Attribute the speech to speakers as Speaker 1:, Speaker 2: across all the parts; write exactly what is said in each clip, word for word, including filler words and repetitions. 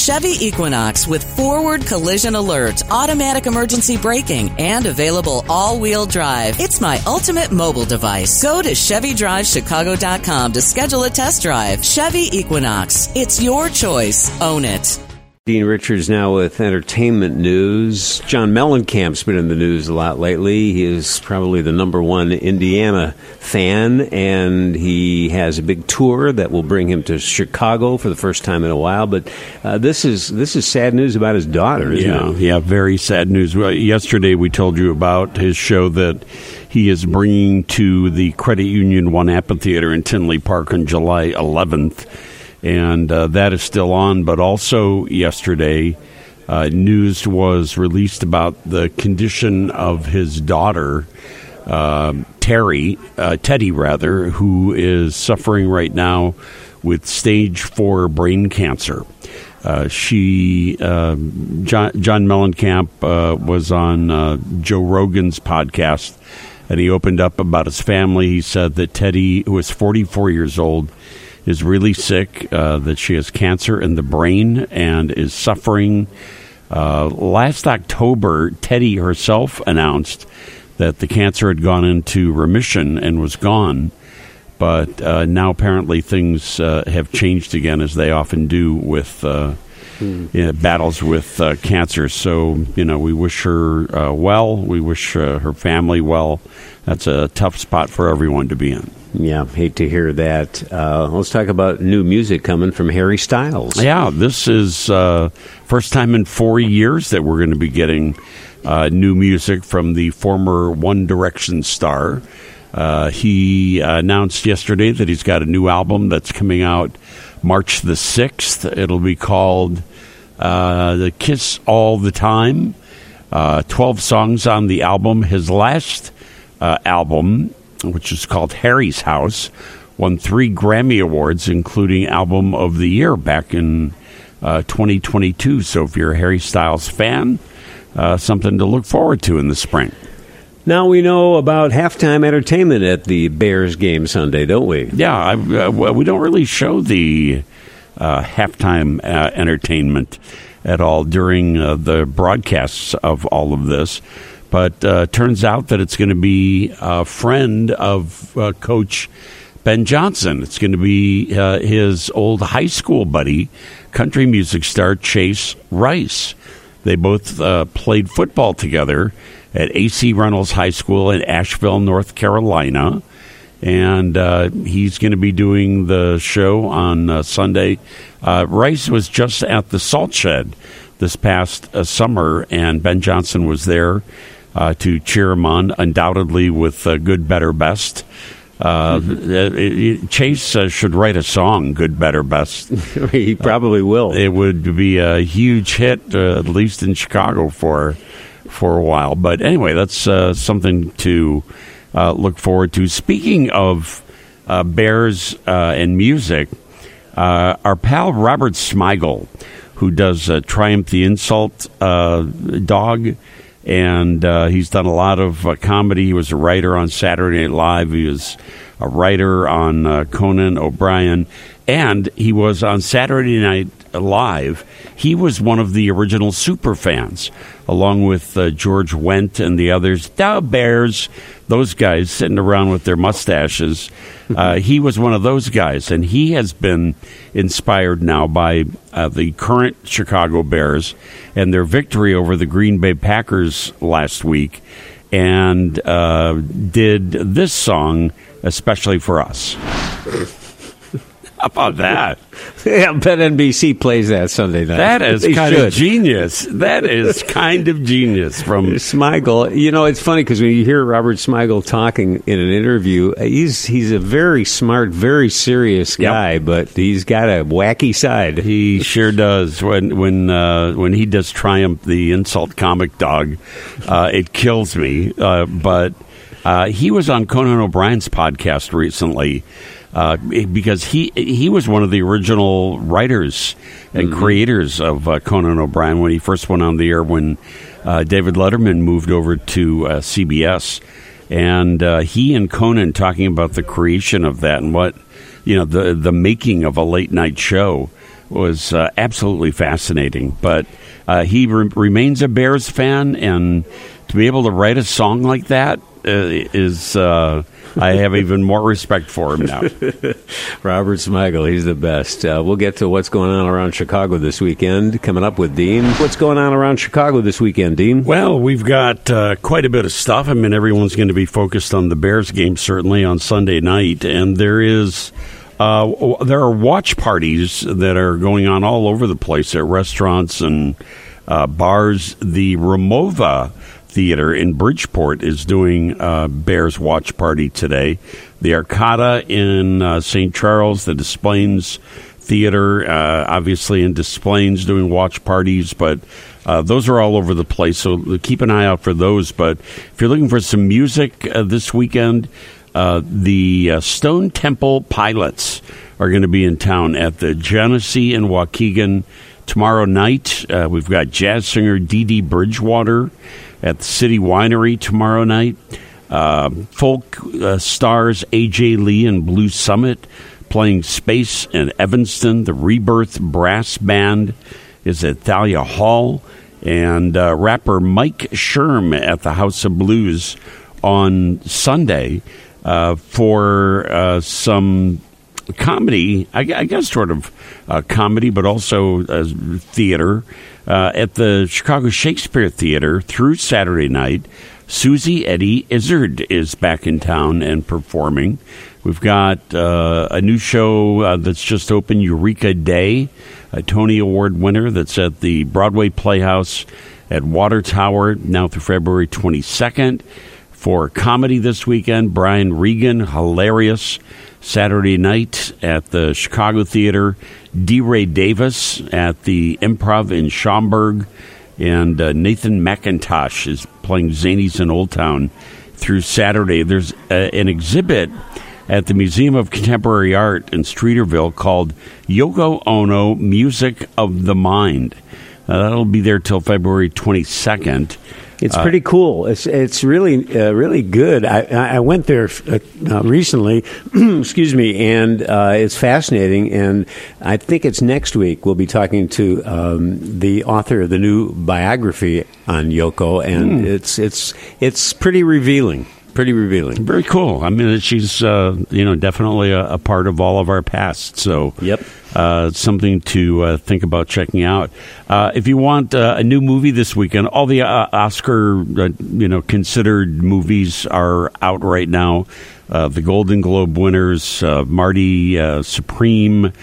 Speaker 1: Chevy Equinox with forward collision alert, automatic emergency braking, and available all-wheel drive. It's my ultimate mobile device. Go to Chevy Drive Chicago dot com to schedule a test drive. Chevy Equinox. It's your choice. Own it.
Speaker 2: Dean Richards now with entertainment news. John Mellencamp's been in the news a lot lately. He is probably the number one Indiana fan, and he has a big tour that will bring him to Chicago for the first time in a while. But uh, this is this is sad news about his daughter, isn't
Speaker 3: yeah,
Speaker 2: it?
Speaker 3: Yeah, very sad news. Well, yesterday we told you about his show that he is bringing to the Credit Union One Amphitheater in Tinley Park on July eleventh. And uh, that is still on, but also yesterday, uh, news was released about the condition of his daughter, uh, Terry, uh, Teddy rather, who is suffering right now with stage four brain cancer. Uh, she, uh, John, John Mellencamp uh, was on uh, Joe Rogan's podcast, and he opened up about his family. He said that Teddy, who is forty-four years old, is really sick, uh, that she has cancer in the brain and is suffering. Uh, last October, Teddy herself announced that the cancer had gone into remission and was gone. But uh, now apparently things uh, have changed again, as they often do with uh, mm. you know, battles with uh, cancer. So, you know, we wish her uh, well. We wish uh, her family well. That's a tough spot for everyone to be in.
Speaker 2: Yeah, hate to hear that. Uh, let's talk about new music coming from Harry Styles.
Speaker 3: Yeah, this is uh, first time in four years that we're going to be getting uh, new music from the former One Direction star. Uh, he announced yesterday that he's got a new album that's coming out March the sixth. It'll be called uh, The Kiss All the Time. Uh, twelve songs on the album. His last uh, album, which is called Harry's House, won three Grammy Awards, including Album of the Year back in uh, twenty twenty-two. So if you're a Harry Styles fan, uh, something to look forward to in the spring.
Speaker 2: Now we know about halftime entertainment at the Bears game Sunday, don't we?
Speaker 3: Yeah, I, uh, we don't really show the uh, halftime uh, entertainment at all during uh, the broadcasts of all of this. But uh, turns out that it's going to be a friend of uh, Coach Ben Johnson. It's going to be uh, his old high school buddy, country music star Chase Rice. They both uh, played football together at A C Reynolds High School in Asheville, North Carolina. And uh, he's going to be doing the show on uh, Sunday. Uh, Rice was just at the Salt Shed this past uh, summer, and Ben Johnson was there Uh, to cheer him on, undoubtedly with uh, Good, Better, Best. Uh, mm-hmm. it, it, Chase uh, should write a song, Good, Better, Best.
Speaker 2: He probably uh, will.
Speaker 3: It would be a huge hit, uh, at least in Chicago for for a while. But anyway, that's uh, something to uh, look forward to. Speaking of uh, Bears uh, and music, uh, our pal Robert Smigel, who does uh, Triumph the Insult uh, Dog, and uh, he's done a lot of uh, comedy. He was a writer on Saturday Night Live. He was a writer on uh, Conan O'Brien. And he was on Saturday Night Live. He was one of the original Superfans, along with uh, George Wendt and the others. The Bears, those guys sitting around with their mustaches. Uh, he was one of those guys, and he has been inspired now by uh, the current Chicago Bears and their victory over the Green Bay Packers last week, and uh, did this song especially for us. How about that?
Speaker 2: Yeah, I bet N B C plays that Sunday night.
Speaker 3: That is
Speaker 2: they
Speaker 3: kind
Speaker 2: should.
Speaker 3: of genius. That is kind of genius from
Speaker 2: Smigel. You know, it's funny because when you hear Robert Smigel talking in an interview, he's he's a very smart, very serious guy, yep. But he's got a wacky side.
Speaker 3: He sure does. When when uh, when he does Triumph the Insult Comic Dog, uh, it kills me. Uh, but uh, he was on Conan O'Brien's podcast recently. Uh, because he he was one of the original writers and mm-hmm. creators of uh, Conan O'Brien when he first went on the air when uh, David Letterman moved over to uh, C B S. And uh, he and Conan talking about the creation of that and what, you know, the the making of a late night show was uh, absolutely fascinating. But uh, he re- remains a Bears fan, and to be able to write a song like that uh, is... Uh, I have even more respect for him now.
Speaker 2: Robert Smigel, he's the best. Uh, we'll get to what's going on around Chicago this weekend. Coming up with Dean. What's going on around Chicago this weekend, Dean?
Speaker 3: Well, we've got uh, quite a bit of stuff. I mean, everyone's going to be focused on the Bears game, certainly, on Sunday night. And there is... Uh, there are watch parties that are going on all over the place at restaurants and uh, bars. The Ramova Theater in Bridgeport is doing a Bears watch party today. The Arcata in uh, Saint Charles, the Des Plaines Theater, uh, obviously in Des Plaines doing watch parties, but uh, those are all over the place, so keep an eye out for those. But if you're looking for some music uh, this weekend, uh, the uh, Stone Temple Pilots are going to be in town at the Genesee in Waukegan tomorrow night. Uh, we've got jazz singer Dee Dee Bridgewater at the City Winery tomorrow night. Uh, folk uh, stars A J Lee and Blue Summit playing Space in Evanston. The Rebirth Brass Band is at Thalia Hall. And uh, rapper Mike Sherm at the House of Blues on Sunday uh, for uh, some comedy, I, I guess sort of uh, comedy, but also uh, theater. Uh, at the Chicago Shakespeare Theater through Saturday night, Susie Eddie Izzard is back in town and performing. We've got uh, a new show uh, that's just opened, Eureka Day, a Tony Award winner that's at the Broadway Playhouse at Water Tower now through February twenty-second. For comedy this weekend, Brian Regan, hilarious, Saturday night at the Chicago Theater. D. Ray Davis at the Improv in Schaumburg. And uh, Nathan McIntosh is playing Zanies in Old Town through Saturday. There's uh, an exhibit at the Museum of Contemporary Art in Streeterville called Yoko Ono, Music of the Mind. Uh, that'll be there till February twenty-second.
Speaker 2: It's pretty cool. It's it's really uh, really good. I, I went there uh, recently, excuse me, and uh, it's fascinating. And I think it's next week we'll be talking to um, the author of the new biography on Yoko, and mm. it's it's it's pretty revealing. Pretty revealing.
Speaker 3: Very cool. I mean, she's uh, you know definitely a, a part of all of our past. So
Speaker 2: yep.
Speaker 3: Uh, something to uh, think about checking out. Uh, if you want uh, a new movie this weekend, all the uh, Oscar uh, you know considered movies are out right now. Uh, the Golden Globe winners, uh, Marty uh, Supreme,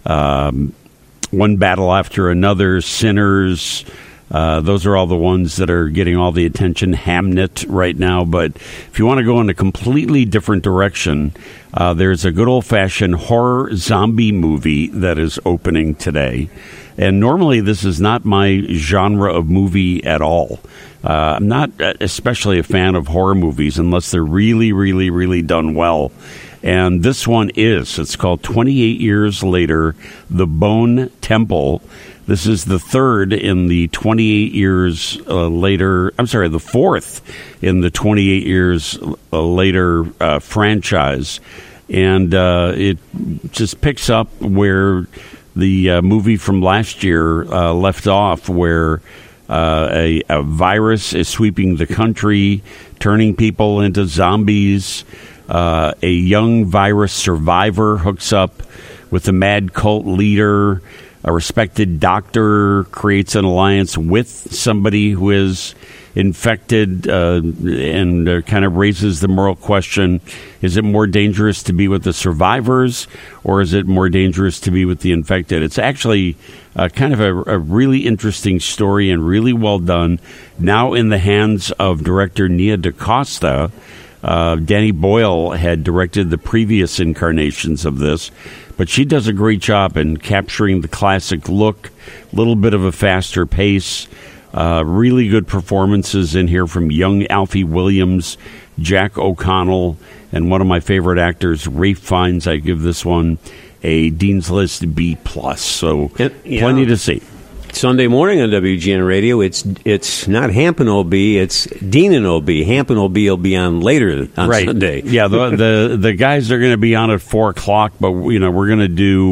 Speaker 3: um, One Battle After Another, Sinners. Uh, those are all the ones that are getting all the attention. Hamnet right now. But if you want to go in a completely different direction, uh, there's a good old-fashioned horror zombie movie that is opening today. And normally this is not my genre of movie at all. Uh, I'm not especially a fan of horror movies unless they're really, really, really done well. And this one is. It's called twenty-eight Years Later, The Bone Temple. This is the third in the twenty-eight years uh, later, I'm sorry, the fourth in the twenty-eight years uh, later uh, franchise. And uh, it just picks up where the uh, movie from last year uh, left off, where uh, a, a virus is sweeping the country, turning people into zombies. Uh, a young virus survivor hooks up with a mad cult leader. A respected doctor creates an alliance with somebody who is infected uh, and uh, kind of raises the moral question, is it more dangerous to be with the survivors or is it more dangerous to be with the infected? It's actually uh, kind of a, a really interesting story and really well done. Now in the hands of director Nia DaCosta. Uh, Danny Boyle had directed the previous incarnations of this, but she does a great job in capturing the classic look, a little bit of a faster pace, uh, really good performances in here from young Alfie Williams, Jack O'Connell, and one of my favorite actors, Ralph Fiennes. I give this one a Dean's List B plus. So
Speaker 2: it, yeah.
Speaker 3: Plenty to see.
Speaker 2: Sunday morning on W G N Radio, it's it's not Hampton O B, it's Dean and O B. Hampton O B will be on later on
Speaker 3: right.
Speaker 2: Sunday.
Speaker 3: Yeah, the, the the guys are going to be on at four o'clock, but you know we're going to do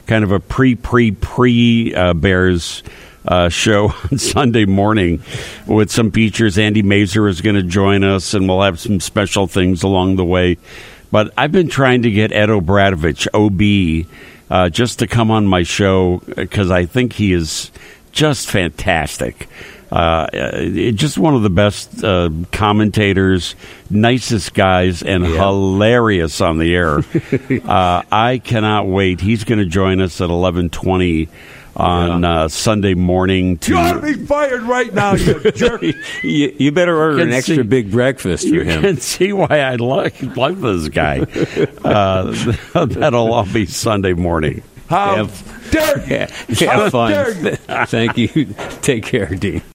Speaker 3: kind of a pre-pre-pre-Bears uh, show on Sunday morning with some features. Andy Mazer is going to join us, and we'll have some special things along the way. But I've been trying to get Ed O'Bradovich, O B, uh, just to come on my show because I think he is just fantastic. Uh, just one of the best uh, commentators, nicest guys, and yeah. hilarious on the air. uh, I cannot wait. He's going to join us at eleven twenty on yeah. uh, Sunday morning. To
Speaker 4: you ought to be fired right now, you jerk.
Speaker 2: you, you better order an extra
Speaker 3: see,
Speaker 2: big breakfast for
Speaker 3: you
Speaker 2: him.
Speaker 3: You can see why I like, like this guy. Uh, that'll all be Sunday morning.
Speaker 4: How
Speaker 2: have,
Speaker 4: dare you?
Speaker 2: Have fun. Thank you. Take care, Dean.